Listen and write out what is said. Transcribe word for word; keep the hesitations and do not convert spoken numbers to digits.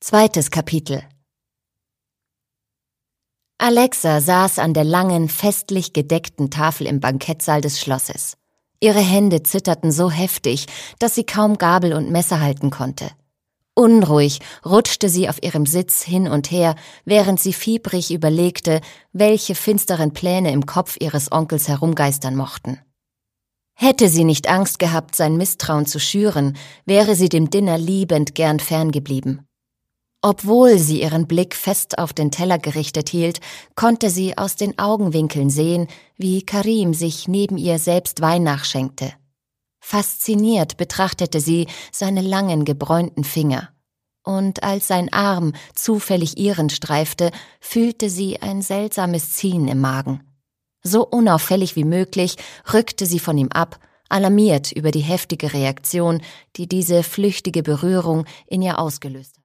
Zweites Kapitel. Alexa saß an der langen, festlich gedeckten Tafel im Bankettsaal des Schlosses. Ihre Hände zitterten so heftig, dass sie kaum Gabel und Messer halten konnte. Unruhig rutschte sie auf ihrem Sitz hin und her, während sie fiebrig überlegte, welche finsteren Pläne im Kopf ihres Onkels herumgeistern mochten. Hätte sie nicht Angst gehabt, sein Misstrauen zu schüren, wäre sie dem Dinner liebend gern ferngeblieben. Obwohl sie ihren Blick fest auf den Teller gerichtet hielt, konnte sie aus den Augenwinkeln sehen, wie Karim sich neben ihr selbst Wein nachschenkte. Fasziniert betrachtete sie seine langen, gebräunten Finger. Und als sein Arm zufällig ihren streifte, fühlte sie ein seltsames Ziehen im Magen. So unauffällig wie möglich rückte sie von ihm ab, alarmiert über die heftige Reaktion, die diese flüchtige Berührung in ihr ausgelöst hatte.